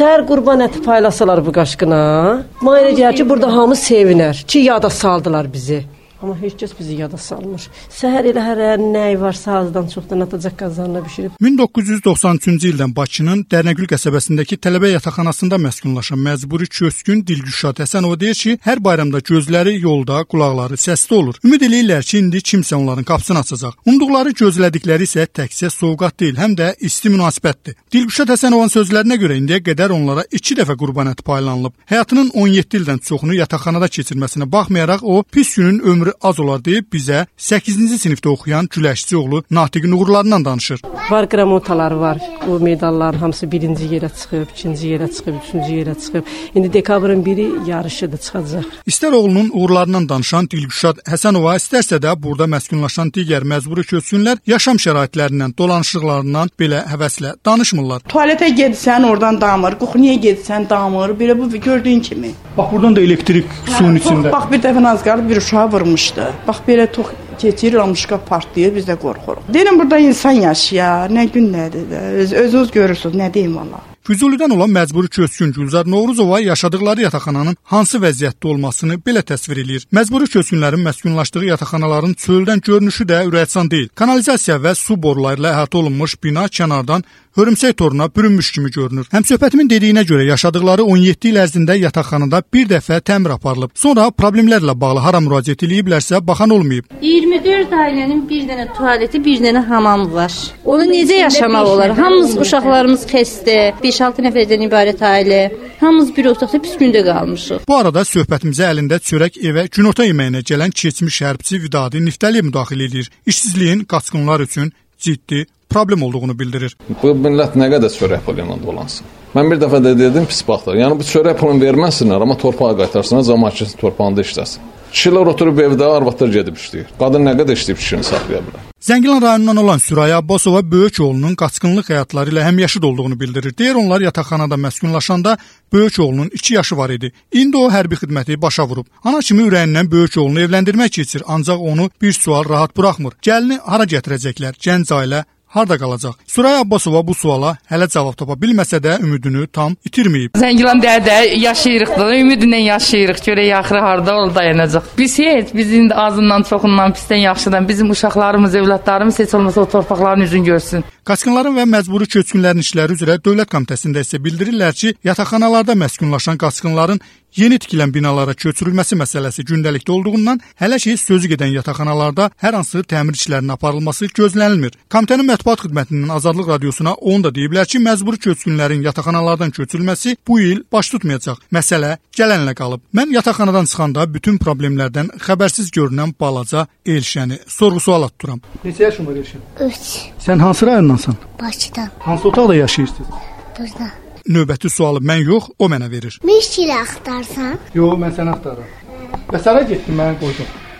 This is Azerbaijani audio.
Səhər qurban əti paylasalar bu qaşqına. Mənə deyər ki, burada hamı sevinər ki, yada saldılar bizi. Amma heç kəs bizi yada salmır. Səhər elə hər nəyi varsa azdan çoxdan atacaq qazanına bişirib. 1993-cü ildən Bakının Dərnəgül qəsəbəsindəki tələbə yataqxanasında məskunlaşan məcburi köçkün Dilgüşad Həsənova deyir ki, hər bayramda gözləri yolda, qulaqları səsdə olur. Ümid eləyirlər ki, indi kimsə onların qapısını açacaq. Umduqları, gözlədikləri isə təkcə sovqat deyil, həm də isti münasibətdir. Dilgüşad Həsənovanın sözlərinə görə indiyə qədər onlara 2 dəfə qurban əti paylanılıb. Həyatının 17 ildən çoxunu yataqxanada keçirməsinə baxmayaraq o pis günün ömrü az olar deyib bizə 8-ci sinifdə oxuyan Güləşçi oğlu Natiqin uğurlarından danışır. Var qramotaları var. O medalların hamısı 1-ci yerə çıxıb, 2-ci yerə çıxıb, 3-cü yerə çıxıb. İndi dekabrın 1-i yarışıdır, çıxacaq. İstər oğlunun uğurlarından danışan Dilgüşad Həsənova, istərsə də burada məskunlaşan digər məcburi köçkünlər yaşam şəraitlərindən, dolanışıqlarından belə həvəslə danışmırlar. Tualetə getsən oradan damır, quxniyə getsən damır, belə bu gördüyün kimi. Bax buradan da elektrik suyun içində. Bax bir dəfə az qalıb bir uşağı vurmuşdu. Bax belə tox keçir, ramışqa partlayır, biz də qorxuruq. Deyirəm burada insan yaşayır, nə gün nədir də. Özünüz görürsünüz, nə deyim valla. Füzulidən olan məcburi köçkün Gülzar Novruzova yaşadıkları yataqxananın hansı vəziyyətdə olmasını belə təsvir eləyir. Məcburi köçkünlərin məskunlaşdığı yataqxanaların çöldən görünüşü də ürəkaçan deyil. Kanalizasiya və su boruları ilə əhatə olunmuş bina kənardan hörümçək toruna bürünmüş kimi görünür. Həmsöhbətimin dediyinə görə yaşadıkları 17 il ərzində yataqxanada bir dəfə təmir aparılıb. Sonra problemlərlə bağlı hara müraciət ediblərsə baxan olmayıb. 24 ailənin bir dənə tualeti, bir dənə hamamı var. Onu necə yaşamaq olar? Hamımız uşaqlarımız xəstə, 5-6 nəfərdən ibarət ailə. Hamımız bir otaqda pis gündə qalmışıq. Bu arada söhbətimizə əlində çörək evə günorta yeməyinə gələn keçmiş hərbçi Vidadi Niftəliyev müdaxilə edir. İşsizliyin qaçqınlar üçün ciddi problem olduğunu bildirir. Bu millət nə qədər çörək pulu ilə dolansın? Mən bir dəfə də dedim pis baxlar. Yəni bu çörək pulunu verməsinlər, amma torpağa qaytarsınlar, cəmaət torpağında işləsin. Kişilər oturub evdə, arvadlar gedib işləyir. Qadın nə qədər işləyib kişini saxlaya bilər? Zəngilan rayonundan olan Süraya Abbasova böyük oğlunun qaçqınlıq həyatları ilə həmyaşıd olduğunu bildirir. Deyir onlar yataqxanada məskunlaşanda böyük oğlunun 2 yaşı var idi. İndi o hərbi xidməti başa vurub. Ana kimi ürəyindən böyük oğlunu evləndirmək keçir, ancaq onu bir sual rahat buraxmır. Gəlini hara gətirəcəklər? Gənc ailə harda qalacaq? Süraya Abbasova bu suala hələ cavab tapa bilməsə də ümidini tam itirməyib. Zəngilan dərdə yaşayırıq da, ümidlə yaşayırıq. Görək axırı harda dayanacaq. Biz heç bizim azından, çoxundan, pisdən, yaxşıdan bizim uşaqlarımız, övladlarımız heç olmasa o torpaqların üzünü görsün. Qaçqınların və məcburi köçkünlərin işləri üzrə Dövlət Komitəsində isə bildirirlər ki, yataqxanalarda məskunlaşan qaçqınların yeni tikilən binalara köçürülməsi məsələsi gündəlikdə olduğundan hələ ki sözü gedən yataqxanalarda hər hansı təmir işlərinin aparılması gözlənilmir. Komitənin mətbuat xidmətinin Azadlıq radiosuna onu da deyiblər ki, məcburi köçkünlərin yataqxanalardan köçürülməsi bu il baş tutmayacaq. Məsələ gələnlə qalıb. Mən yataqxanadan çıxanda bütün problemlərdən xəbərsiz görünən balaca Elşəni sorğu-sual tuturam. Neçə yaşın var Elşən? 3. Sən hansı rayondansan? Bakıdan. Hansı otaqda yaşayırsınız? Burada. Növbəti sualı mən yox, o mənə verir. Bir şey axtarsan? Yox, mən səni axtarıram. Bəs hara getdin, mən qoydum.